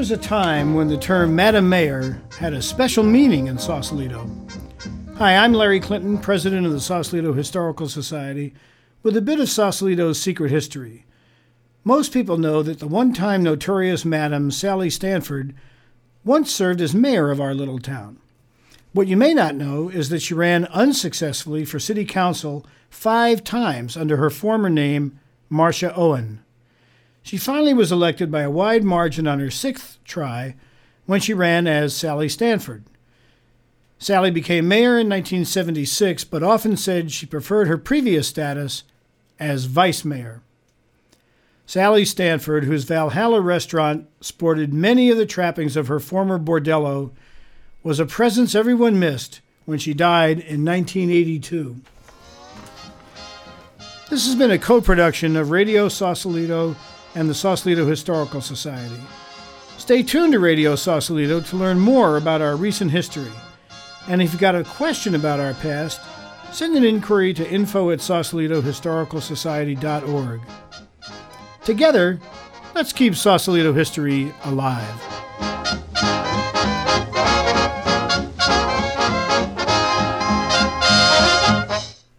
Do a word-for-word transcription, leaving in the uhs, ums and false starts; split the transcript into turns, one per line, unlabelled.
was a time when the term Madam Mayor had a special meaning in Sausalito. Hi, I'm Larry Clinton, president of the Sausalito Historical Society, with a bit of Sausalito's secret history. Most people know that the one-time notorious Madam Sally Stanford once served as mayor of our little town. What you may not know is that she ran unsuccessfully for city council five times under her former name, Marcia Owen. She finally was elected by a wide margin on her sixth try when she ran as Sally Stanford. Sally became mayor in nineteen seventy-six, but often said she preferred her previous status as vice mayor. Sally Stanford, whose Valhalla restaurant sported many of the trappings of her former bordello, was a presence everyone missed when she died in nineteen eighty-two. This has been a co-production of Radio Sausalito and the Sausalito Historical Society. Stay tuned to Radio Sausalito to learn more about our recent history. And if you've got a question about our past, send an inquiry to info at sausalito historical society dot org. Together, let's keep Sausalito history alive.